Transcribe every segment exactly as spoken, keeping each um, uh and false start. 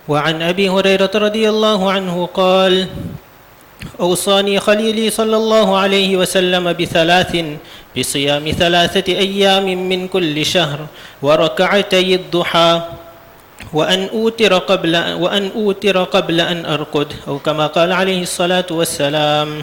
وعن أبي هريرة رضي الله عنه قال: أوصاني خليلي صلى الله عليه وسلم بثلاث: بصيام ثلاثة أيام من كل شهر، وركعتي الضحى، وأن أوتر قبل وأن أوتر قبل أن أرقد، أو كما قال عليه الصلاة والسلام.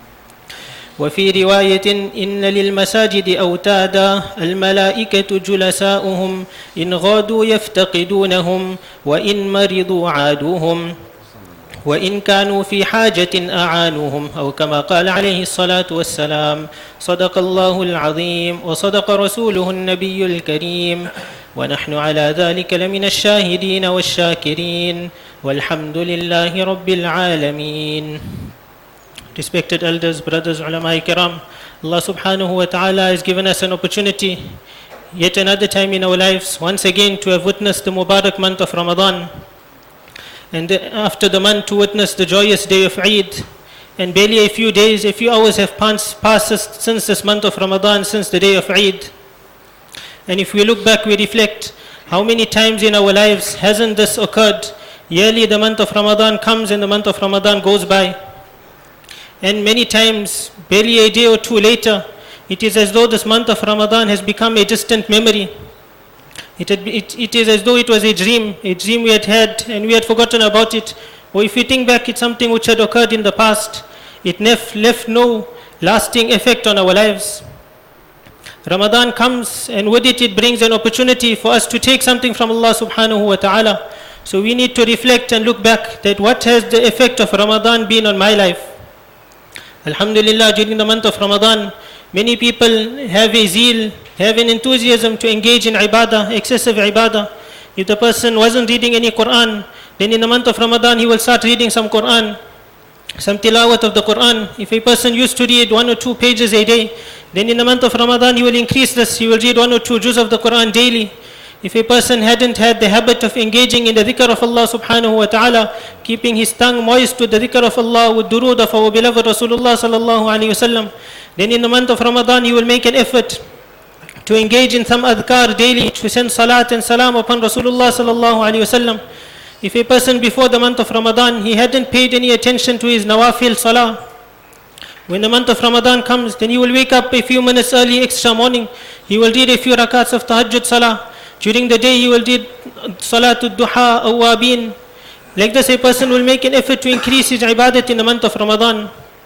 وفي رواية: إن للمساجد أوتادا، الملائكة جلساؤهم، إن غادوا يفتقدونهم، وإن مرضوا عادوهم، وإن كانوا في حاجة أعانوهم، أو كما قال عليه الصلاة والسلام. صدق الله العظيم وصدق رسوله النبي الكريم، ونحن على ذلك لمن الشاهدين والشاكرين، والحمد لله رب العالمين. Respected elders, brothers, ulama kiram, Allah subhanahu wa ta'ala has given us an opportunity yet another time in our lives once again to have witnessed the Mubarak month of Ramadan, and after the month to witness the joyous day of Eid. And barely a few days, a few hours have passed since this month of Ramadan, since the day of Eid. And if we look back, we reflect, how many times in our lives hasn't this occurred? Yearly the month of Ramadan comes and the month of Ramadan goes by. And many times, barely a day or two later, it is as though this month of Ramadan has become a distant memory. It, had, it, it is as though it was a dream, a dream we had had and we had forgotten about it. Or if we think back, it's something which had occurred in the past. It nef- left no lasting effect on our lives. Ramadan comes, and with it, it brings an opportunity for us to take something from Allah subhanahu wa ta'ala. So we need to reflect and look back that what has the effect of Ramadan been on my life. Alhamdulillah, during the month of Ramadan, many people have a zeal, have an enthusiasm to engage in ibadah, excessive ibadah. If the person wasn't reading any Quran, then in the month of Ramadan he will start reading some Quran, some tilawat of the Quran. If a person used to read one or two pages a day, then in the month of Ramadan he will increase this, he will read one or two juz of the Quran daily. If a person hadn't had the habit of engaging in the dhikr of Allah subhanahu wa ta'ala, keeping his tongue moist with the dhikr of Allah, with durood of our beloved Rasulullah sallallahu alayhi wa sallam, then in the month of Ramadan he will make an effort to engage in some adhkar daily, to send salat and salam upon Rasulullah sallallahu alayhi wa sallam. If a person before the month of Ramadan, he hadn't paid any attention to his nawafil salah, when the month of Ramadan comes, then he will wake up a few minutes early, extra morning, he will read a few rakats of tahajjud salah. During the day he will read Salatul Duha, Awwabin. Like this, a person will make an effort to increase his ibadat in the month of Ramadan.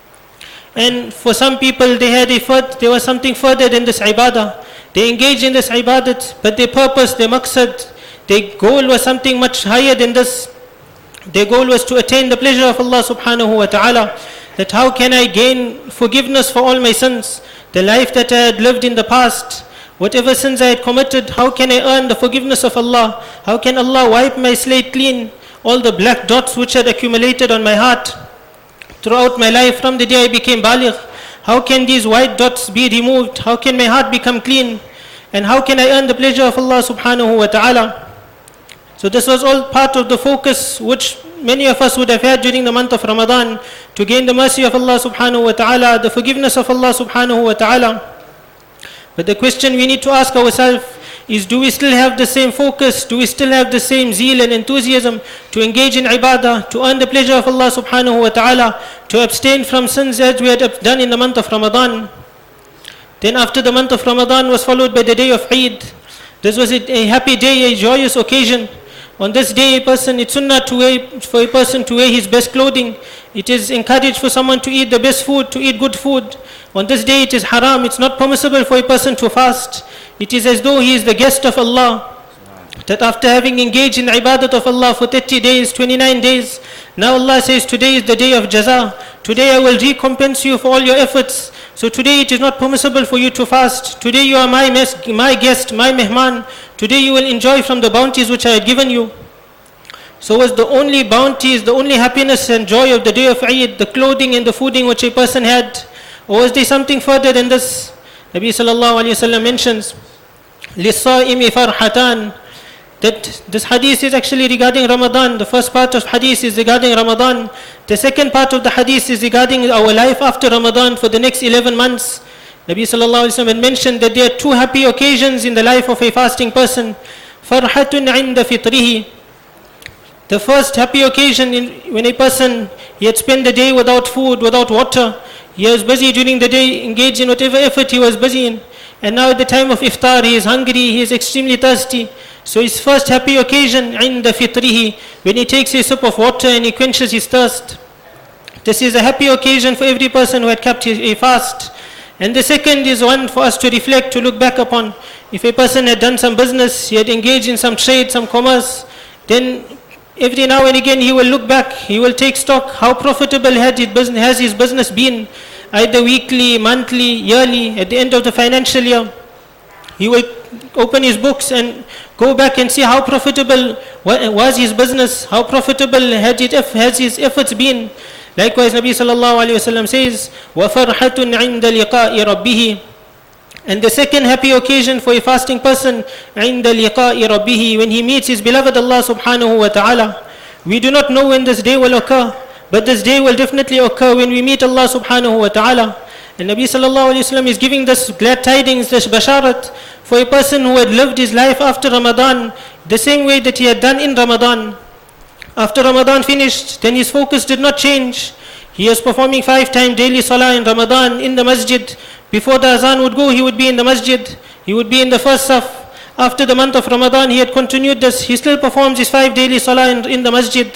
And for some people, they had a further, there was something further than this ibadah. They engaged in this ibadat, but their purpose, their maqsad, their goal was something much higher than this. Their goal was to attain the pleasure of Allah subhanahu wa ta'ala. That how can I gain forgiveness for all my sins? The life that I had lived in the past, whatever sins I had committed, how can I earn the forgiveness of Allah? How can Allah wipe my slate clean? All the black dots which had accumulated on my heart throughout my life from the day I became baligh, how can these white dots be removed? How can my heart become clean? And how can I earn the pleasure of Allah subhanahu wa ta'ala? So this was all part of the focus which many of us would have had during the month of Ramadan, to gain the mercy of Allah subhanahu wa ta'ala, the forgiveness of Allah subhanahu wa ta'ala. But the question we need to ask ourselves is, do we still have the same focus? Do we still have the same zeal and enthusiasm to engage in ibadah, to earn the pleasure of Allah subhanahu wa ta'ala, to abstain from sins as we had done in the month of Ramadan? Then after the month of Ramadan was followed by the day of Eid. This was a happy day, a joyous occasion. On this day, a person, it's sunnah to wear, for a person to wear his best clothing. It is encouraged for someone to eat the best food, to eat good food. On this day, it is haram. It's not permissible for a person to fast. It is as though he is the guest of Allah. That after having engaged in ibadat of Allah for thirty days, twenty-nine days, now Allah says, today is the day of jaza. Today I will recompense you for all your efforts. So today it is not permissible for you to fast. Today you are my, mes- my guest, my mehman. Today you will enjoy from the bounties which I had given you. So was the only bounties, the only happiness and joy of the day of Eid, the clothing and the fooding which a person had? Or was there something further than this? Nabi sallallahu alayhi wa sallam mentions, لِلصَّائِمِ فَرْحَتَانِ, that this hadith is actually regarding Ramadan. The first part of hadith is regarding Ramadan. The second part of the hadith is regarding our life after Ramadan for the next eleven months. Nabi sallallahu alayhi wa sallam mentioned that there are two happy occasions in the life of a fasting person. فَرْحَةٌ عِنْدَ فِطْرِهِ, The first happy occasion in, when a person, he had spent the day without food, without water. He was busy during the day, engaged in whatever effort he was busy in. And now at the time of iftar, he is hungry, he is extremely thirsty. So his first happy occasion, عند فطره, when he takes a sip of water and he quenches his thirst. This is a happy occasion for every person who had kept a fast. And the second is one for us to reflect, to look back upon. If a person had done some business, he had engaged in some trade, some commerce, then every now and again he will look back, he will take stock, how profitable had his business, has his business been, either weekly, monthly, yearly, at the end of the financial year. He will open his books and go back and see how profitable was his business, how profitable had it, has his efforts been. Likewise, Nabi sallallahu alayhi wa sallam says, وَفَرْحَةٌ عِنْدَ لِقَاءِ رَبِّهِ. And the second happy occasion for a fasting person, عِنْدَ لِقَاءِ رَبِّهِ, when he meets his beloved Allah subhanahu wa ta'ala. We do not know when this day will occur, but this day will definitely occur when we meet Allah subhanahu wa ta'ala. And Nabi sallallahu alayhi wa sallam is giving this glad tidings, this basharat, for a person who had lived his life after Ramadan, the same way that he had done in Ramadan. After Ramadan finished, then his focus did not change. He was performing five times daily salah in Ramadan in the masjid. Before the azan would go, he would be in the masjid. He would be in the first saf. After the month of Ramadan, he had continued this. He still performs his five daily salah in, in the masjid.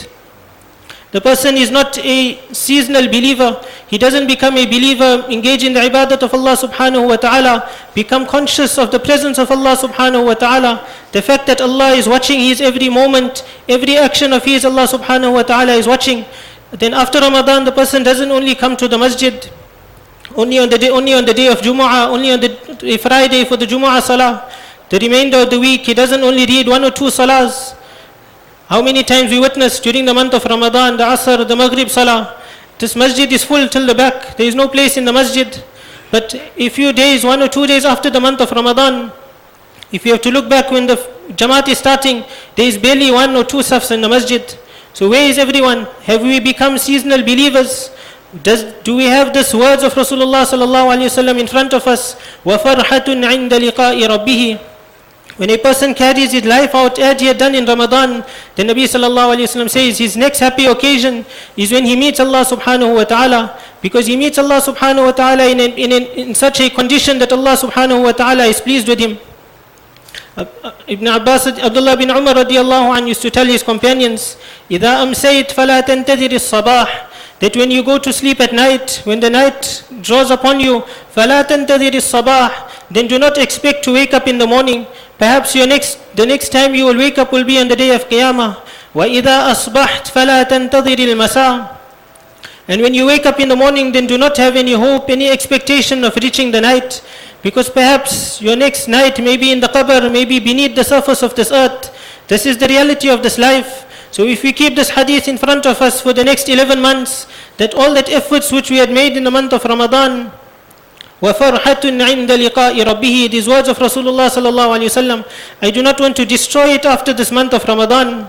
The person is not a seasonal believer. He doesn't become a believer, engage in the ibadat of Allah subhanahu wa ta'ala, become conscious of the presence of Allah subhanahu wa ta'ala. The fact that Allah is watching his every moment, every action of his, Allah subhanahu wa ta'ala is watching. Then after Ramadan, the person doesn't only come to the masjid, only on the day, only on the day of Jumu'ah, only on the a Friday for the Jumu'ah salah. The remainder of the week, he doesn't only read one or two salahs. How many times we witness during the month of Ramadan, the Asr, the Maghrib Salah, this masjid is full till the back. There is no place in the masjid. But a few days, one or two days after the month of Ramadan, if you have to look back when the Jamaat is starting, there is barely one or two safs in the masjid. So where is everyone? Have we become seasonal believers? Does, do we have these words of Rasulullah sallallahu alaihi wasallam in front of us? وَفَرْحَةٌ عِنْدَ لِقَاءِ رَبِّهِ. When a person carries his life out as he had done in Ramadan, the Nabi sallallahu alayhi wa sallam says his next happy occasion is when he meets Allah subhanahu wa ta'ala, because he meets Allah subhanahu wa ta'ala in, a, in, a, in such a condition that Allah subhanahu wa ta'ala is pleased with him. Uh, uh, Ibn Abbas, Abdullah bin Umar radiallahu anhu used to tell his companions, إِذَا أَمْسَيْتْ فَلَا تَنْتَذِرِ الصَّبَاحِ, that when you go to sleep at night, when the night draws upon you, فَلَا تَنْتَذِرِ الصَّبَاحِ, then do not expect to wake up in the morning. Perhaps your next, the next time you will wake up will be on the day of Qiyamah. وَإِذَا أَصْبَحْتْ فَلَا تَنْتَظِرِ الْمَسَاءِ. And when you wake up in the morning, then do not have any hope, any expectation of reaching the night, because perhaps your next night may be in the qabr, may be beneath the surface of this earth. This is the reality of this life. So if we keep this hadith in front of us for the next eleven months, that all that efforts which we had made in the month of Ramadan, وَفَرْحَةٌ عِنْدَ لِقَاءِ رَبِّهِ, these words of Rasulullah sallallahu alayhi wa sallam, I do not want to destroy it after this month of Ramadan.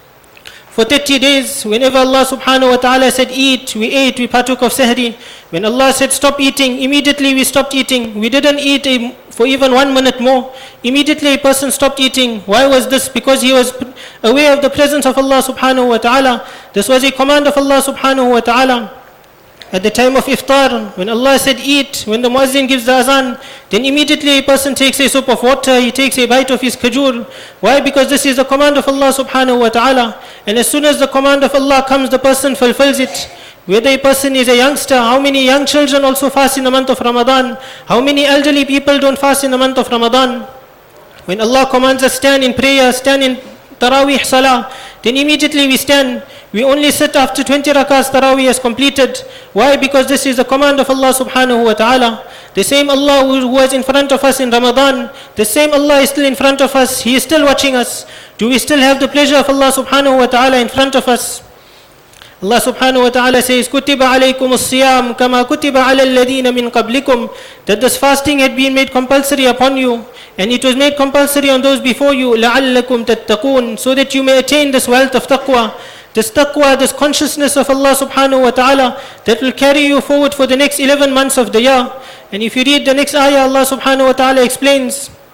For thirty days, whenever Allah subhanahu wa ta'ala said eat, we ate, we partook of sahri. When Allah said stop eating, immediately we stopped eating. We didn't eat a, for even one minute more. Immediately a person stopped eating. Why was this? Because he was aware of the presence of Allah subhanahu wa ta'ala. This was a command of Allah subhanahu wa ta'ala. At the time of iftar, when Allah said eat, when the muazzin gives the azan, then immediately a person takes a sip of water, he takes a bite of his khajur. Why? Because this is the command of Allah subhanahu wa ta'ala. And as soon as the command of Allah comes, the person fulfills it. Whether a person is a youngster, how many young children also fast in the month of Ramadan? How many elderly people don't fast in the month of Ramadan? When Allah commands us stand in prayer, stand in Taraweeh Salah, then immediately we stand. We only sit after twenty rakahs Taraweeh is completed. Why? Because this is the command of Allah subhanahu wa ta'ala. The same Allah who was in front of us in Ramadan, the same Allah is still in front of us. He is still watching us. Do we still have the pleasure of Allah subhanahu wa ta'ala in front of us? Allah subhanahu wa ta'ala says, كُتِبَ عَلَيْكُمُ الصِّيَامُ كَمَا كُتِبَ عَلَى الَّذِينَ مِنْ قَبْلِكُمْ, that this fasting had been made compulsory upon you, and it was made compulsory on those before you, لَعَلَّكُمْ تَتَّقُونَ, so that you may attain this wealth of taqwa. This taqwa, this consciousness of Allah subhanahu wa ta'ala, that will carry you forward for the next eleven months of the year. And if you read the next ayah, Allah subhanahu wa ta'ala explains,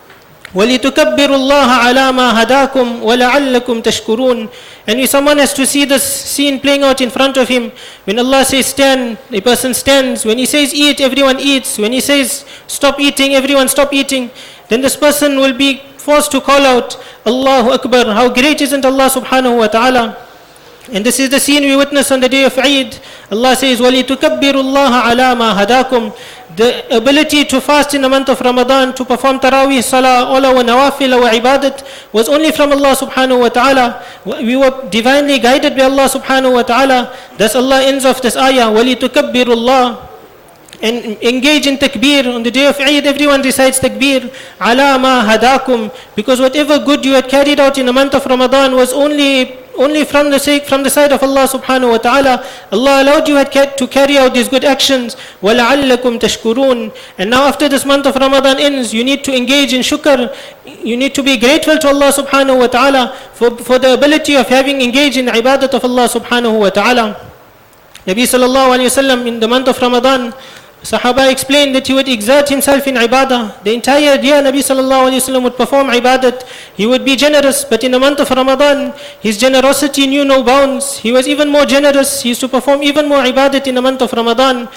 وَلِتُكَبِّرُوا اللَّهَ عَلَى مَا هَدَاكُمْ وَلَعَلَّكُمْ تَشْكُرُونَ. And if someone has to see this scene playing out in front of him, when Allah says stand, a person stands. When He says eat, everyone eats. When He says stop eating, everyone stop eating. Then this person will be forced to call out, Allahu Akbar, how great isn't Allah subhanahu wa ta'ala. And this is the scene we witness on the day of Eid. Allah says, وَلِتُكَبِّرُوا اللَّهَ عَلَى مَا هَدَاكُمْ. The ability to fast in the month of Ramadan, to perform Taraweeh, Salah, all our nawafil, our ibadat, was only from Allah subhanahu wa ta'ala. We were divinely guided by Allah subhanahu wa ta'ala. Thus Allah ends off this ayah, وَلِتُكَبِّرُوا اللَّهَ. And engage in takbir. On the day of Eid, everyone recites takbir. عَلَى مَا هَدَاكُمْ. Because whatever good you had carried out in the month of Ramadan was only only from the sake, from the side of Allah subhanahu wa ta'ala. Allah allowed you to carry out these good actions. وَلَعَلَّكُمْ تَشْكُرُونَ. And now after this month of Ramadan ends, you need to engage in shukr. You need to be grateful to Allah subhanahu wa ta'ala for, for the ability of having engaged in ibadat of Allah subhanahu wa ta'ala. Nabi sallallahu alayhi wa sallam, in the month of Ramadan, Sahaba explained that he would exert himself in ibadah. The entire year Nabi sallallahu alayhi wa sallam would perform ibadat. He would be generous, but in the month of Ramadan, his generosity knew no bounds. He was even more generous. He used to perform even more ibadat in the month of Ramadan.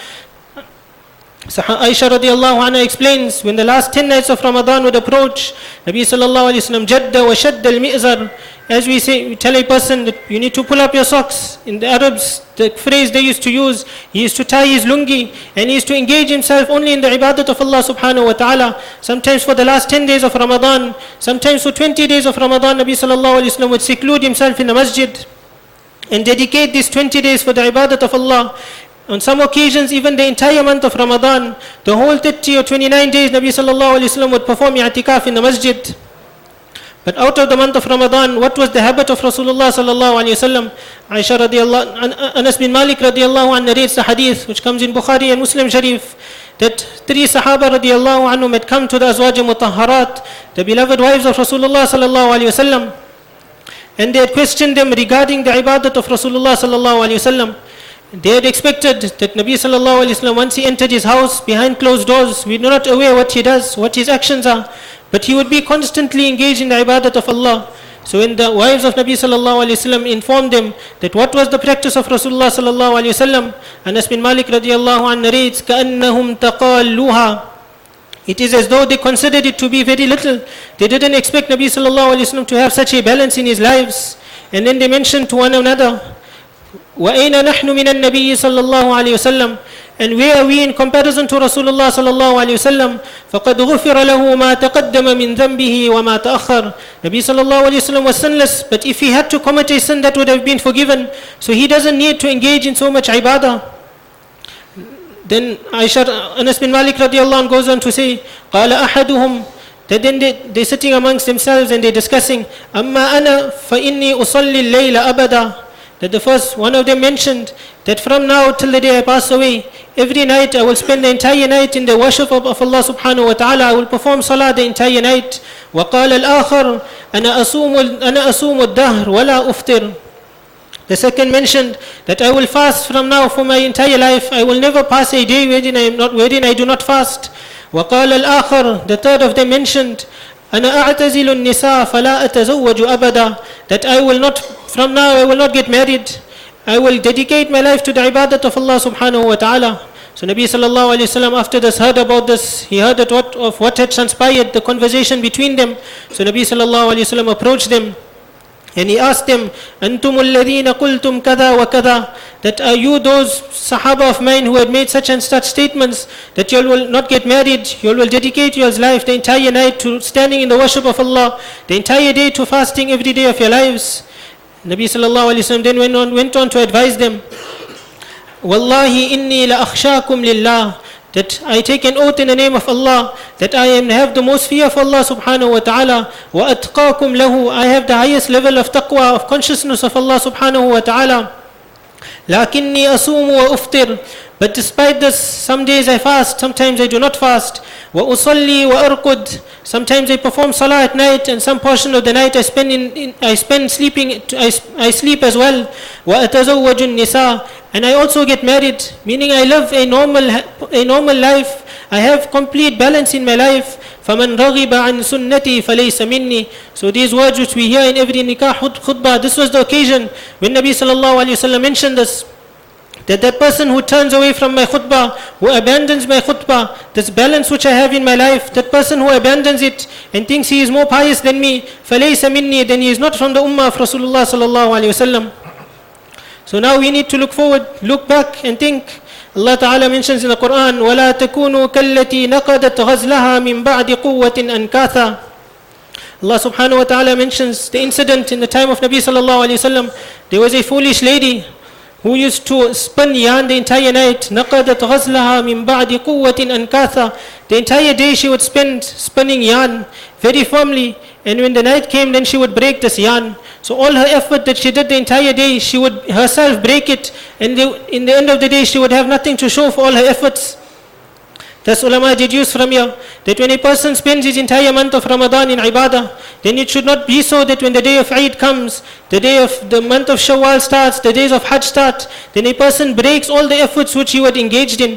Aisha radiallahu anha explains, when the last ten nights of Ramadan would approach, Nabi sallallahu alayhi wa sallam jadda wa shadda al-mi'zar. As we say, we tell a person that you need to pull up your socks. In the Arabs, the phrase they used to use, he used to tie his lungi and he used to engage himself only in the ibadat of Allah subhanahu wa ta'ala. Sometimes for the last ten days of Ramadan, sometimes for twenty days of Ramadan, Nabi sallallahu alayhi wa sallam would seclude himself in the masjid and dedicate these twenty days for the ibadat of Allah. On some occasions, even the entire month of Ramadan, the whole thirty or twenty-nine days, Nabi sallallahu alayhi wa sallam would perform i'tikaf in the masjid. But out of the month of Ramadan, what was the habit of Rasulullah sallallahu alayhi wa sallam? Aisha radiallahu, Anas bin Malik radiallahu anhu narrates the hadith, which comes in Bukhari and Muslim Sharif, that three Sahaba radiallahu anhum had come to the Azwaj Mutahharat, the beloved wives of Rasulullah sallallahu alayhi wa sallam, and they had questioned them regarding the ibadat of Rasulullah sallallahu alayhi wa sallam. They had expected that Nabi sallallahu alayhi wa sallam, once he entered his house behind closed doors, we are not aware what he does, what his actions are, but he would be constantly engaged in the ibadat of Allah. So when the wives of Nabi sallallahu alayhi wa sallam informed them that what was the practice of Rasulullah sallallahu alayhi wa sallam, Anas bin Malik radiallahu anhu narrates, كَأَنَّهُمْ تَقَالُّهَا. It is as though they considered it to be very little. They didn't expect Nabi sallallahu alayhi wa sallam to have such a balance in his lives. And then they mentioned to one another, وَأَيْنَ نَحْنُ مِنَ النَّبِيِّ صَلَّى اللَّهُ عَلَيْهِ وسلم. And where are we in comparison to Rasulullah sallallahu alayhi wa sallam? فَقَدْ غُفِرَ لَهُ مَا تَقَدَّمَ مِنْ ذَنْبِهِ وَمَا تَأَخَّرَ. Nabi sallallahu alayhi wa sallam was sinless, but if he had to commit a sin, that would have been forgiven. So he doesn't need to engage in so much ibadah. Then Aisha, Anas bin Malik radiallahu anhu goes on to say, قَالَ أَحَدُهُمْ. That then they, they're sitting amongst themselves and they're discussing, أَمَّا أَنَا فَإِنِّي أُصَلِّي اللَّيْلَ أَبَدًا. That the first one of them mentioned that from now till the day I pass away, every night I will spend the entire night in the worship of, of Allah subhanahu wa ta'ala. I will perform salah the entire night. وَقَالَ الْآخَرُ أَنَا أَصُومُ أَنَا أَصُومُ الدَّهْرَ وَلَا أُفْطِرُ. The second mentioned that I will fast from now for my entire life. I will never pass a day wherein I am not, wherein I do not fast. وَقَالَ الْآخَرُ. The third of them mentioned, أَنَا أَعْتَزِلُ النِّسَاءَ فَلَا أَتَزَوَّجُ أَبَدًا. That I will not, from now I will not get married. I will dedicate my life to the ibadat of Allah subhanahu wa ta'ala. So Nabi sallallahu alayhi wa sallam, after this, heard about this. He heard that what, of what had transpired, the conversation between them. So Nabi sallallahu alayhi wa sallam approached them and he asked them, أَنْتُمُ الَّذِينَ قُلْتُمْ كَذَا وَكَذَا. That are you those Sahaba of mine who had made such and such statements, that you will not get married, you will dedicate your life the entire night to standing in the worship of Allah, the entire day to fasting every day of your lives. Nabi sallallahu alayhi wa sallam then went on, went on to advise them, Wallahi inni la akhshakum lillah. That I take an oath in the name of Allah, that I am have the most fear of Allah subhanahu wa ta'ala. Wa atqakum lahu. I have the highest level of taqwa, of consciousness of Allah subhanahu wa ta'ala. Lakinni asumu wa uftir. But despite this, some days I fast, sometimes I do not fast. Wa usalli wa arqud. Sometimes I perform salah at night, and some portion of the night I spend in, in I spend sleeping. I, I sleep as well. Wa atazawwaju nisa. And I also get married, meaning I live a normal a normal life. I have complete balance in my life. فَمَنْ رَغِبَ عَنْ سُنَّتِي فَلَيْسَ مِنِّي. So these words which we hear in every nikah khutbah, this was the occasion when Nabi sallallahu alayhi wa sallam mentioned this, that that person who turns away from my khutbah, who abandons my khutbah, this balance which I have in my life, that person who abandons it and thinks he is more pious than me, فَلَيْسَ مِنِّي, then he is not from the ummah of Rasulullah sallallahu alayhi wa sallam. So now we need to look forward, look back and think. Allah Ta'ala mentions in the Quran, وَلَا تَكُونُوا كَالَّتِي نَقَدَتْ غَزْلَهَا مِنْ بَعْدِ قُوَّةٍ أَنْكَاثًا. Allah Subhanahu wa Ta'ala mentions the incident in the time of Nabi sallallahu alayhi wa sallam. There was a foolish lady who used to spin yarn the entire night. نَقَدَتْ غَزْلَهَا مِنْ بَعْدِ قُوَّةٍ أَنْكَاثًا. The entire day she would spend spinning yarn very firmly, and when the night came, then she would break this yarn. So all her effort that she did the entire day, she would herself break it, and the, in the end of the day she would have nothing to show for all her efforts. Thus ulama deduce from here that when a person spends his entire month of Ramadan in ibadah, then it should not be so that when the day of Eid comes, the day of the month of Shawwal starts, the days of Hajj start, then a person breaks all the efforts which he had engaged in.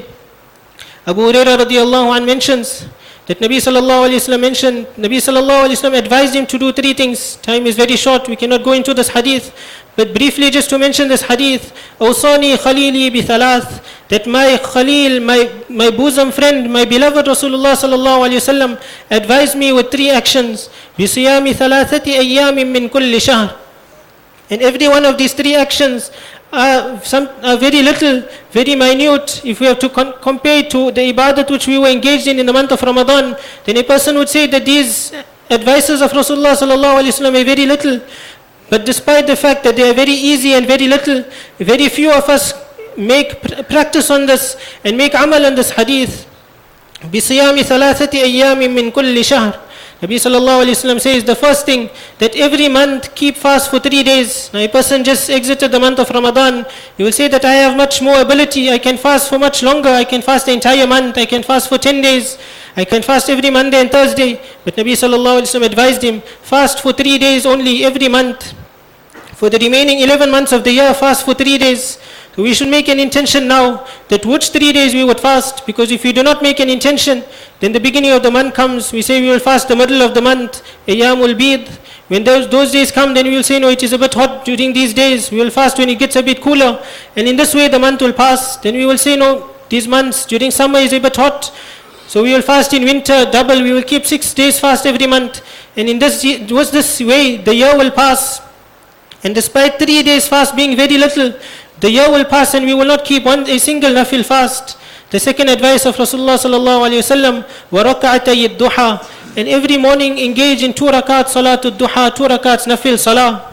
Abu Hurairah radiallahu anh mentions that Nabi sallallahu alayhi wa sallam mentioned, Nabi sallallahu alayhi wa sallam advised him to do three things. Time is very short, we cannot go into this hadith, but briefly just to mention this hadith, أوصاني خليلي بثلاث, that my Khalil, my, my bosom friend, my beloved Rasulullah sallallahu alayhi wa sallam advised me with three actions. بصيام ثلاثة أيام من كل شهر. And every one of these three actions are, some, are very little, very minute. If we have to con- compare it to the ibadat which we were engaged in in the month of Ramadan, then a person would say that these advices of Rasulullah sallallahu alayhi wa sallam are very little. But despite the fact that they are very easy and very little, very few of us make pr- practice on this and make amal on this hadith. بِصِيَامِ ثَلَاثَةِ أَيَّامٍ مِّن كُلِّ شَهْرٍ. Nabi sallallahu alayhi wa sallam says the first thing, that every month keep fast for three days. Now a person just exited the month of Ramadan, he will say that I have much more ability, I can fast for much longer, I can fast the entire month, I can fast for ten days, I can fast every Monday and Thursday. But Nabi sallallahu alayhi wa sallam advised him, fast for three days only every month. For the remaining eleven months of the year, fast for three days. So we should make an intention now that which three days we would fast, because if we do not make an intention, then the beginning of the month comes, we say we will fast the middle of the month, Ayyamul Bid. When those, those days come, then we will say no, it is a bit hot during these days, we will fast when it gets a bit cooler, and in this way the month will pass. Then we will say no, these months during summer is a bit hot, so we will fast in winter double, we will keep six days fast every month, and in this, was this way the year will pass. And despite three days fast being very little, the year will pass and we will not keep one a single nafil fast. The second advice of Rasulullah sallallahu alayhi wa sallam, وَرَكَعَتَيِ الدُّحَى, and every morning engage in two rakat salatul duha, two rakats nafil salah.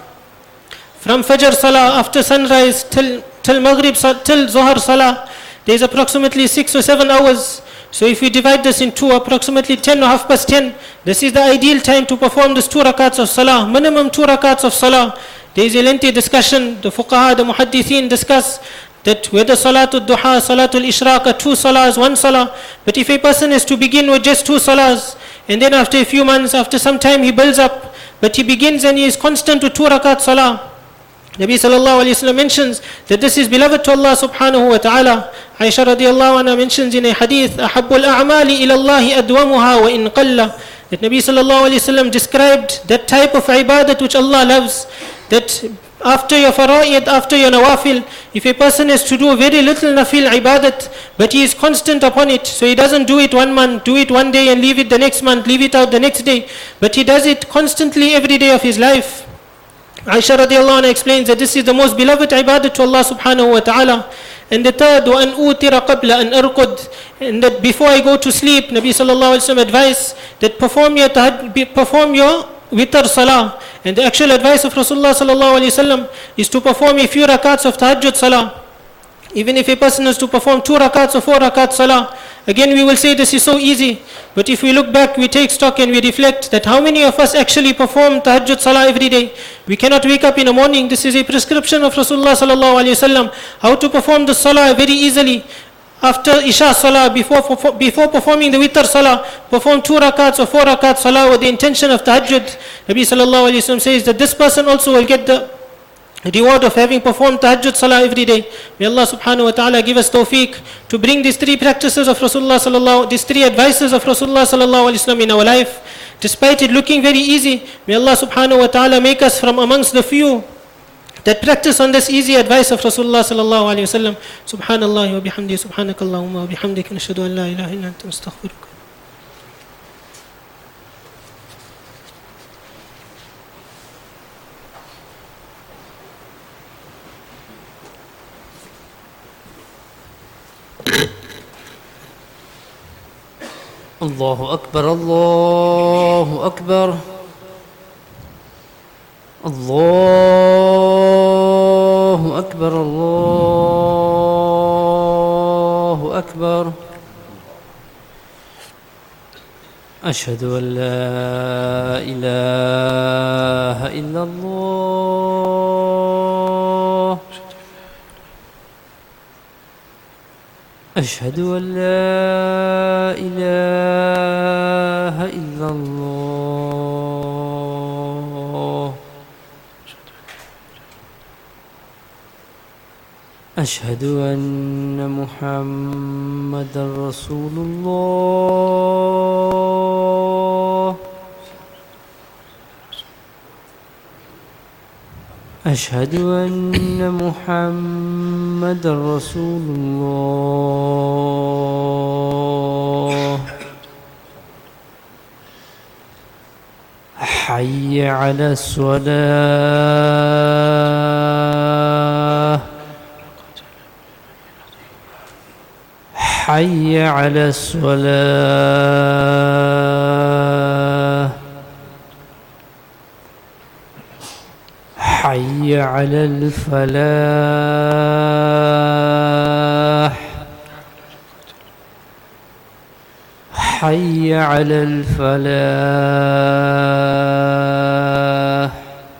From Fajr salah after sunrise till, till Maghrib, till Zohar salah, there is approximately six or seven hours. So if we divide this in two, approximately ten or half past ten, this is the ideal time to perform this two rakats of salah, minimum two rakats of salah. There is a lengthy discussion, the fuqaha, the muhaddithin discuss that whether salatul duha, salatul ishraq are two salahs, one salah. But if a person is to begin with just two salahs, and then after a few months, after some time he builds up, but he begins and he is constant with two rakat salah, Nabi sallallahu alayhi wa sallam mentions that this is beloved to Allah subhanahu wa ta'ala. Aisha radiallahu anha mentions in a hadith, أَحَبُّ الْأَعْمَالِ إِلَى اللَّهِ أَدْوَمُهَا وَإِنْ قَلَّ, that Nabi sallallahu alayhi wa sallam described that type of ibadat which Allah loves, that after your fara'id, after your nawafil, if a person is to do very little nafil ibadat, but he is constant upon it, so he doesn't do it one month, do it one day and leave it the next month, leave it out the next day, but he does it constantly every day of his life. Aisha radiallahu anha explains that this is the most beloved ibadat to Allah subhanahu wa ta'ala. And the third, وَأَنْ أُوتِرَ قَبْلَ أَنْ أَرْقُدْ, and that before I go to sleep, Nabi sallallahu alayhi wa sallam advised that perform your, tahaj- perform your witr salah. And the actual advice of Rasulullah sallallahu alayhi wa sallam is to perform a few rakats of tahajjud salah. Even if a person is to perform two rakats or four rakats salah, again we will say this is so easy. But if we look back, we take stock and we reflect that how many of us actually perform tahajjud salah every day. We cannot wake up in the morning. This is a prescription of Rasulullah sallallahu alayhi wa sallam, how to perform the salah very easily. After Isha salah, before, before performing the witr salah, perform two rakats or four rakats salah with the intention of tahajjud. Nabi sallallahu alayhi wa sallam says that this person also will get the reward of having performed tahajjud salah every day. May Allah subhanahu wa ta'ala give us tawfiq to bring these three practices of Rasulullah sallallahu, these three advices of Rasulullah sallallahu alaihi wasallam in our life. Despite it looking very easy, may Allah subhanahu wa ta'ala make us from amongst the few that practice on this easy advice of Rasulullah sallallahu alaihi wasallam. Subhanallah wa bihamdi, subhanakallahumma wa bihamdika, nashhadu an la ilaha illa anta, nastaghfiruka. الله أكبر الله أكبر الله أكبر الله أكبر أشهد أن لا إله إلا الله أشهد أن لا إله إلا الله أشهد أن محمدا رسول الله أشهد أن محمدا رسول الله حي على الصلاة حي على الصلاة حي على الفلاح حي على الفلاح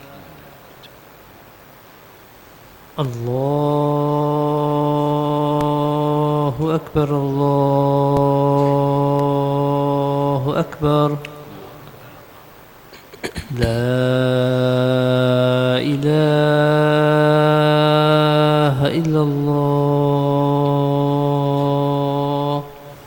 الله أكبر الله أكبر لا إله إلا الله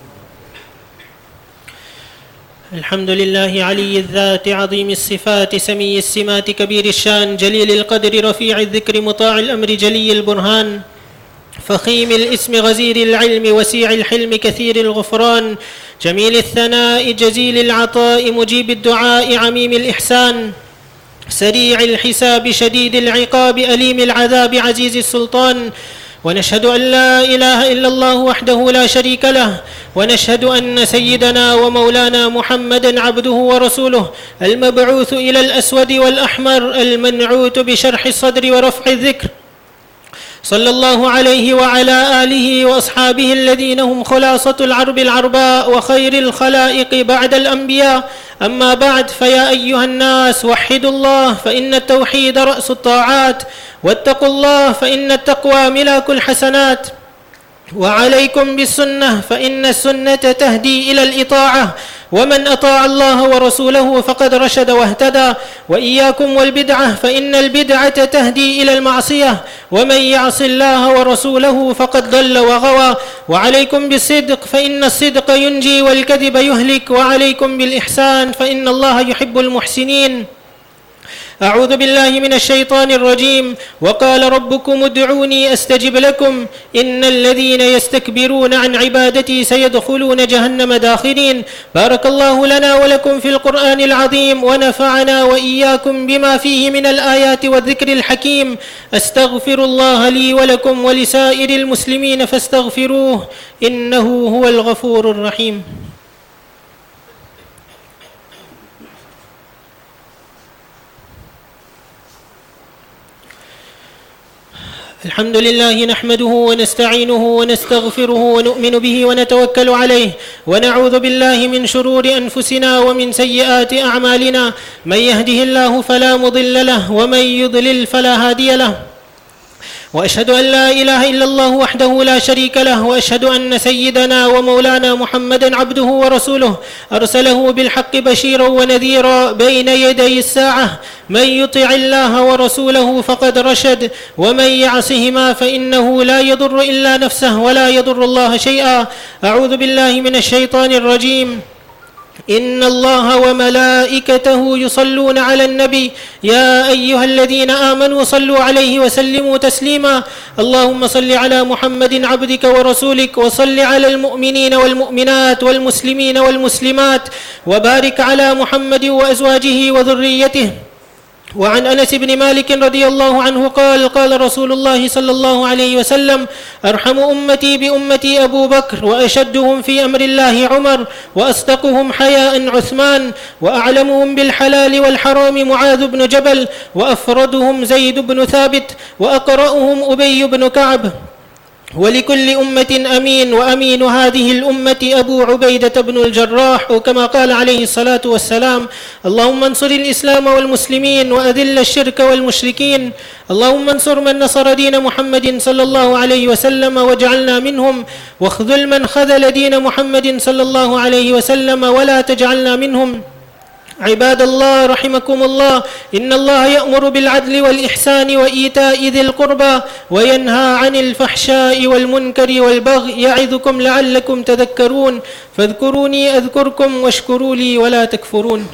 الحمد لله علي الذات عظيم الصفات سمي السمات كبير الشان جليل القدر رفيع الذكر مطاع الأمر جلي البرهان فخيم الاسم غزير العلم وسيع الحلم كثير الغفران جميل الثناء جزيل العطاء مجيب الدعاء عميم الإحسان سريع الحساب شديد العقاب أليم العذاب عزيز السلطان ونشهد أن لا إله إلا الله وحده لا شريك له ونشهد أن سيدنا ومولانا محمدا عبده ورسوله المبعوث إلى الأسود والأحمر المنعوت بشرح الصدر ورفع الذكر صلى الله عليه وعلى آله وأصحابه الذين هم خلاصة العرب العرباء وخير الخلائق بعد الأنبياء أما بعد فيا أيها الناس وحدوا الله فإن التوحيد رأس الطاعات واتقوا الله فإن التقوى ملاك الحسنات وعليكم بالسنة فإن السنة تهدي إلى الإطاعة ومن أطاع الله ورسوله فقد رشد واهتدى وإياكم والبدعة فإن البدعة تهدي إلى المعصية ومن يعص الله ورسوله فقد ضل وغوى وعليكم بالصدق فإن الصدق ينجي والكذب يهلك وعليكم بالإحسان فإن الله يحب المحسنين أعوذ بالله من الشيطان الرجيم وقال ربكم ادعوني أستجب لكم إن الذين يستكبرون عن عبادتي سيدخلون جهنم داخرين بارك الله لنا ولكم في القرآن العظيم ونفعنا وإياكم بما فيه من الآيات والذكر الحكيم أستغفر الله لي ولكم ولسائر المسلمين فاستغفروه إنه هو الغفور الرحيم الحمد لله نحمده ونستعينه ونستغفره ونؤمن به ونتوكل عليه ونعوذ بالله من شرور أنفسنا ومن سيئات أعمالنا من يهده الله فلا مضل له ومن يضلل فلا هادي له وأشهد أن لا إله إلا الله وحده لا شريك له، وأشهد أن سيدنا ومولانا محمدا عبده ورسوله أرسله بالحق بشيرا ونذيرا بين يدي الساعة. من يطع الله ورسوله فقد رشد، ومن يعصهما فإنه لا يضر إلا نفسه ولا يضر الله شيئا. أعوذ بالله من الشيطان الرجيم. إن الله وملائكته يصلون على النبي يا أيها الذين آمنوا صلوا عليه وسلموا تسليما. اللهم صل على محمد عبدك ورسولك، وصل على المؤمنين والمؤمنات والمسلمين والمسلمات، وبارك على محمد وأزواجه وذريته. وعن أنس بن مالك رضي الله عنه قال قال رسول الله صلى الله عليه وسلم: أرحم أمتي بأمتي أبو بكر، وأشدهم في أمر الله عمر، وأصدقهم حياء عثمان، وأعلمهم بالحلال والحرام معاذ بن جبل، وأفردهم زيد بن ثابت، وأقرأهم أبي بن كعب. ولكل أمة أمين، وأمين هذه الأمة أبو عبيدة بن الجراح، وكما قال عليه الصلاة والسلام: اللهم انصر الإسلام والمسلمين، وأذل الشرك والمشركين. اللهم انصر من نصر دين محمد صلى الله عليه وسلم واجعلنا منهم، واخذل من خذل دين محمد صلى الله عليه وسلم ولا تجعلنا منهم. عباد الله رحمكم الله، إن الله يأمر بالعدل والإحسان وإيتاء ذي القربى، وينهى عن الفحشاء والمنكر والبغي، يعظكم لعلكم تذكرون. فاذكروني أذكركم، واشكروا لي ولا تكفرون.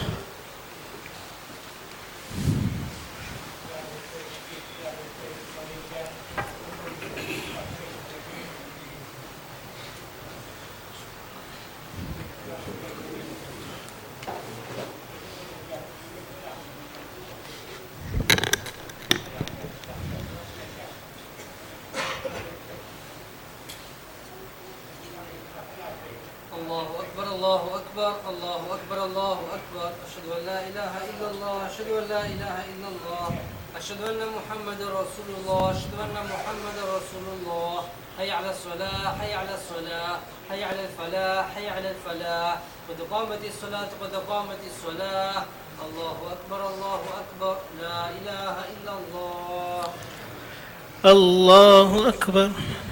الله أكبر الله أكبر الله أكبر الله أكبر. أشهد أن لا إله إلا الله أشهد أن لا إله إلا الله أشهد أن محمد رسول الله أشهد أن محمد رسول الله. حي على الصلاة حي على الصلاة حي على الفلاح حي على الفلاح. قد قامت الصلاة قد قامت الصلاة. الله أكبر الله أكبر. لا إله إلا الله. الله أكبر.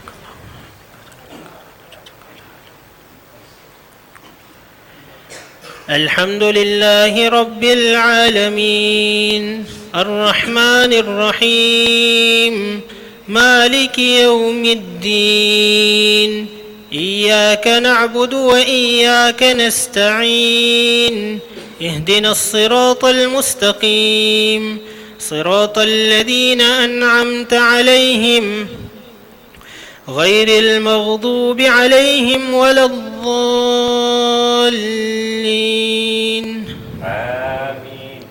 الحمد لله رب العالمين، الرحمن الرحيم، مالك يوم الدين. إياك نعبد وإياك نستعين. اهدنا الصراط المستقيم، صراط الذين أنعمت عليهم غير المغضوب عليهم ولا الضالين. آمين.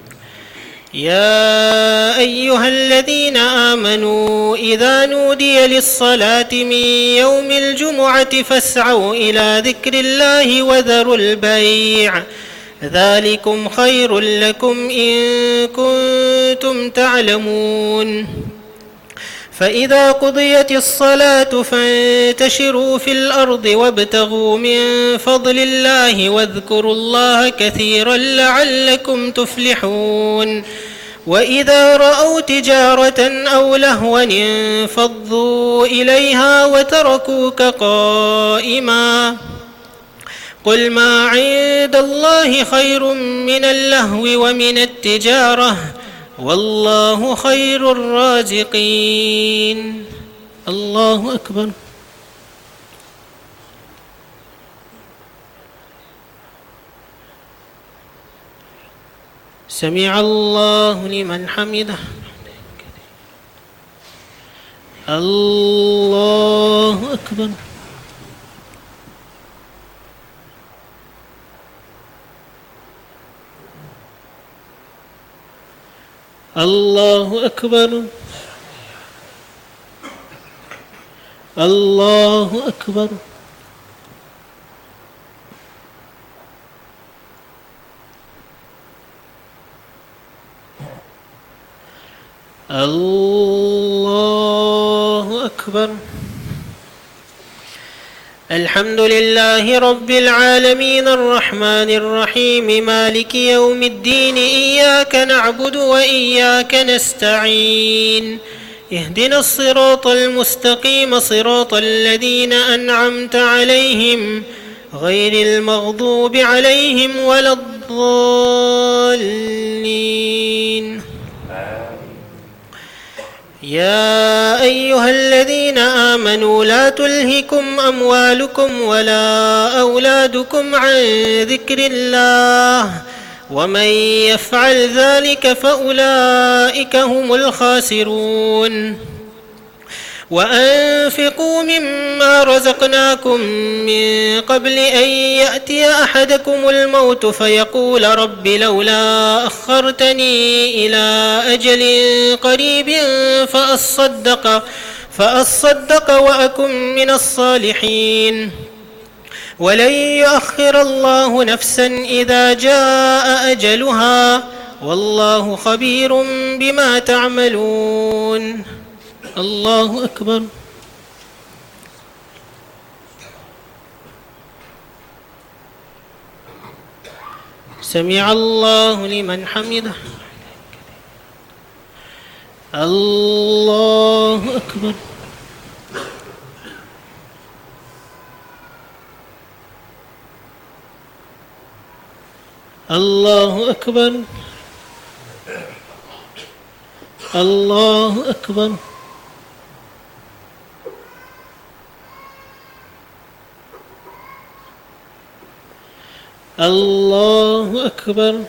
يا أيها الذين آمنوا إذا نودي للصلاة من يوم الجمعة فاسعوا إلى ذكر الله وذروا البيع، ذلكم خير لكم إن كنتم تعلمون. فإذا قضيت الصلاة فانتشروا في الأرض وابتغوا من فضل الله واذكروا الله كثيرا لعلكم تفلحون. وإذا رأوا تجارة أو لهوا انفضوا إليها وتركوك قائما. قل ما عند الله خير من اللهو ومن التجارة، والله خير الرازقين. الله أكبر. سمع الله لمن حمده. الله أكبر. الله أكبر. الله أكبر. الله أكبر. الحمد لله رب العالمين، الرحمن الرحيم، مالك يوم الدين. إياك نعبد وإياك نستعين. اهدنا الصراط المستقيم صراط الذين أنعمت عليهم غير المغضوب عليهم ولا الضالين. يا أيها الذين آمنوا لا تلهكم أموالكم ولا أولادكم عن ذكر الله ومن يفعل ذلك فأولئك هم الخاسرون. وأنفقوا مما رزقناكم من قبل أن يأتي أحدكم الموت فيقول رب لولا أخرتني إلى أجل قريب فأصدق, فأصدق وأكن من الصالحين. ولن يؤخر الله نفسا إذا جاء أجلها والله خبير بما تعملون. الله أكبر. سمع الله لمن حمده. الله أكبر. الله أكبر. الله أكبر. الله أكبر.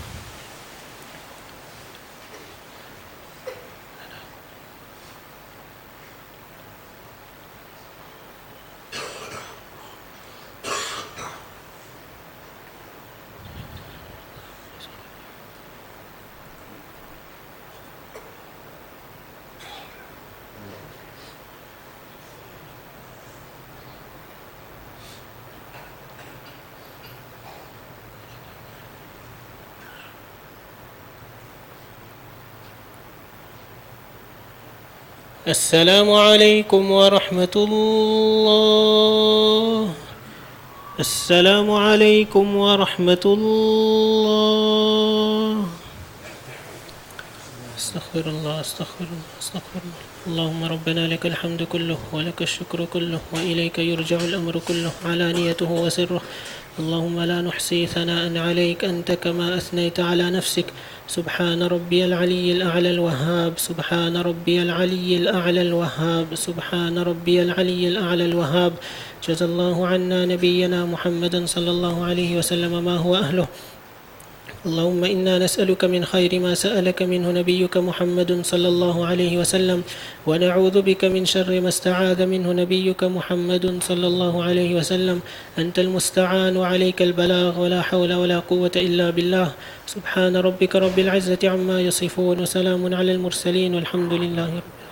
السلام عليكم ورحمة الله. السلام عليكم ورحمة الله. استغفر الله استغفر الله استغفر الله. اللهم ربنا لك الحمد كله ولك الشكر كله وإليك يرجع الأمر كله علانيته وسره. اللهم لا نحصي ثناء عليك أنت كما أثنيت على نفسك. سبحان ربي العلي الأعلى الوهاب. سبحان ربي العلي الأعلى الوهاب. سبحان ربي العلي الأعلى الوهاب. جزا الله عنا نبينا محمدا صلى الله عليه وسلم ما هو أهله. اللهم إنا نسألك من خير ما سألك منه نبيك محمد صلى الله عليه وسلم ونعوذ بك من شر ما استعاذ منه نبيك محمد صلى الله عليه وسلم. أنت المستعان وعليك البلاغ ولا حول ولا قوة إلا بالله. سبحان ربك رب العزة عما يصفون وسلام على المرسلين والحمد لله رب العالمين.